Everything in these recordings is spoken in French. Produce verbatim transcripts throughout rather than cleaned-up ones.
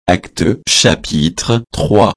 Actes chapitre trois.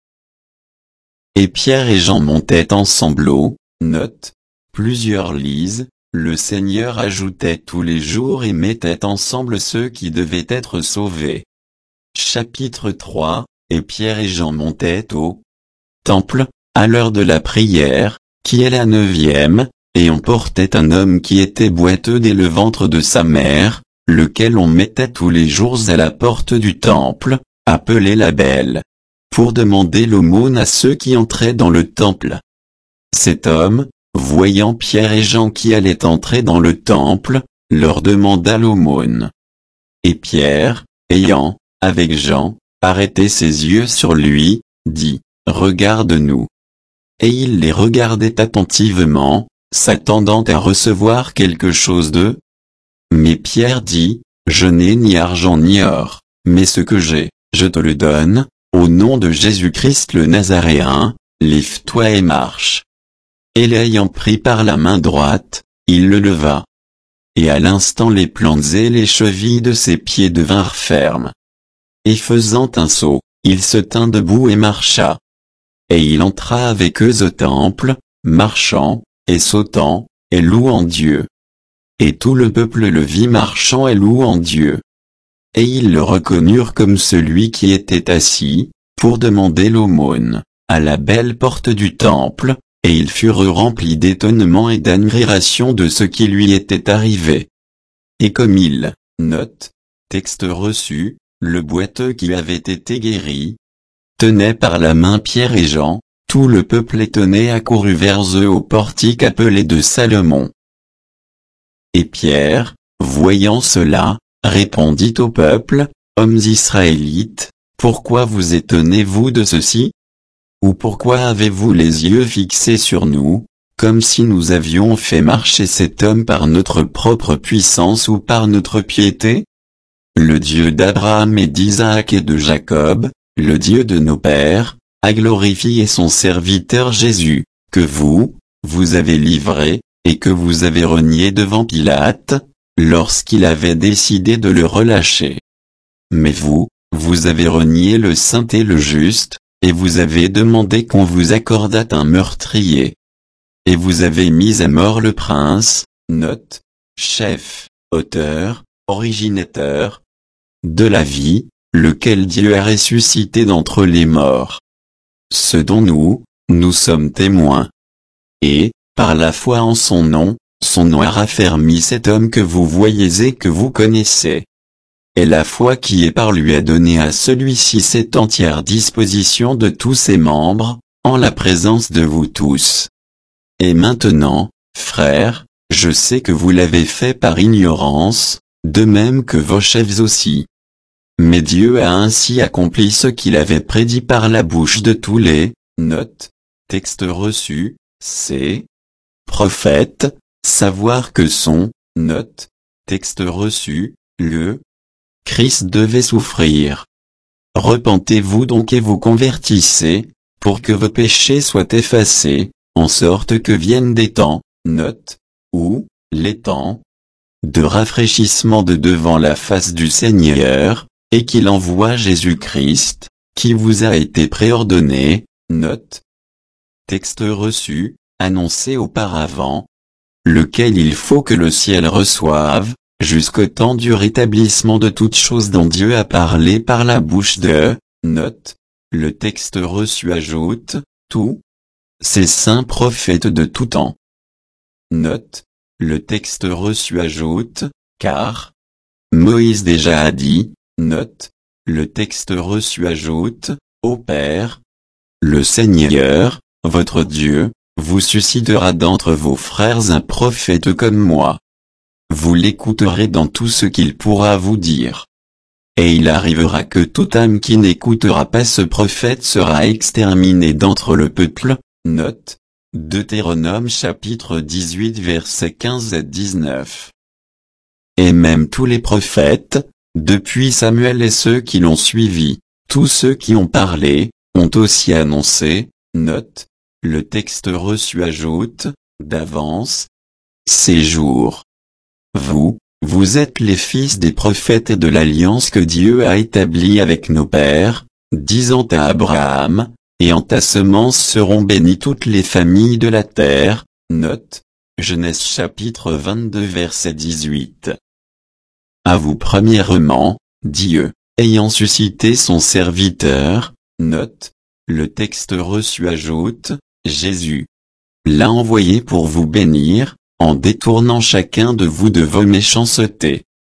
Et Pierre et Jean montaient ensemble au, note, plusieurs lisent, le Seigneur ajoutait tous les jours et mettait ensemble ceux qui devaient être sauvés. Chapitre trois, et Pierre et Jean montaient au temple, à l'heure de la prière, qui est la neuvième, et on portait un homme qui était boiteux dès le ventre de sa mère, lequel on mettait tous les jours à la porte du temple, appelé la Belle, pour demander l'aumône à ceux qui entraient dans le temple. Cet homme, voyant Pierre et Jean qui allaient entrer dans le temple, leur demanda l'aumône. Et Pierre, ayant, avec Jean, arrêté ses yeux sur lui, dit, « Regarde-nous. » Et il les regardait attentivement, s'attendant à recevoir quelque chose d'eux. Mais Pierre dit, « Je n'ai ni argent ni or, mais ce que j'ai, je te le donne, au nom de Jésus-Christ le Nazaréen, lève-toi et marche. » Et l'ayant pris par la main droite, il le leva. Et à l'instant les plantes et les chevilles de ses pieds devinrent fermes. Et faisant un saut, il se tint debout et marcha. Et il entra avec eux au temple, marchant, et sautant, et louant Dieu. Et tout le peuple le vit marchant et louant Dieu. Et ils le reconnurent comme celui qui était assis, pour demander l'aumône, à la belle porte du temple, et ils furent remplis d'étonnement et d'admiration de ce qui lui était arrivé. Et comme il, note, texte reçu, le boiteux qui avait été guéri, tenait par la main Pierre et Jean, tout le peuple étonné accourut vers eux au portique appelé de Salomon. Et Pierre, voyant cela, répondit au peuple, « Hommes israélites, pourquoi vous étonnez-vous de ceci? Ou pourquoi avez-vous les yeux fixés sur nous, comme si nous avions fait marcher cet homme par notre propre puissance ou par notre piété? Le Dieu d'Abraham et d'Isaac et de Jacob, le Dieu de nos pères, a glorifié son serviteur Jésus, que vous, vous avez livré, et que vous avez renié devant Pilate, lorsqu'il avait décidé de le relâcher. Mais vous, vous avez renié le saint et le juste, et vous avez demandé qu'on vous accordât un meurtrier. Et vous avez mis à mort le prince, note, chef, auteur, originateur de la vie, lequel Dieu a ressuscité d'entre les morts. Ce dont nous, nous sommes témoins. Et, par la foi en son nom, son nom a raffermi cet homme que vous voyez et que vous connaissez. Et la foi qui est par lui a donné à celui-ci cette entière disposition de tous ses membres, en la présence de vous tous. Et maintenant, frères, je sais que vous l'avez fait par ignorance, de même que vos chefs aussi. Mais Dieu a ainsi accompli ce qu'il avait prédit par la bouche de tous les, note, texte reçu, c'est, prophètes, savoir que son, note, texte reçu, le Christ devait souffrir. Repentez-vous donc et vous convertissez, pour que vos péchés soient effacés, en sorte que viennent des temps, note, ou, les temps, de rafraîchissement de devant la face du Seigneur, et qu'il envoie Jésus-Christ, qui vous a été préordonné, note, texte reçu, annoncé auparavant, lequel il faut que le ciel reçoive, jusqu'au temps du rétablissement de toutes choses dont Dieu a parlé par la bouche de, note, le texte reçu ajoute, tous ces saints prophètes de tout temps. Note, le texte reçu ajoute, car Moïse déjà a dit, note, le texte reçu ajoute, ô Père, le Seigneur, votre Dieu, vous suscitera d'entre vos frères un prophète comme moi. Vous l'écouterez dans tout ce qu'il pourra vous dire. Et il arrivera que toute âme qui n'écoutera pas ce prophète sera exterminée d'entre le peuple. Note, Deutéronome chapitre dix-huit versets quinze à dix-neuf. Et même tous les prophètes, depuis Samuel et ceux qui l'ont suivi, tous ceux qui ont parlé, ont aussi annoncé, note, le texte reçu ajoute, d'avance, ces jours. Vous, vous êtes les fils des prophètes et de l'alliance que Dieu a établie avec nos pères, disant à Abraham, et en ta semence seront bénies toutes les familles de la terre. Note, Genèse chapitre vingt-deux verset dix-huit. À vous premièrement, Dieu, ayant suscité son serviteur, note, le texte reçu ajoute, Jésus l'a envoyé pour vous bénir, en détournant chacun de vous de vos méchancetés.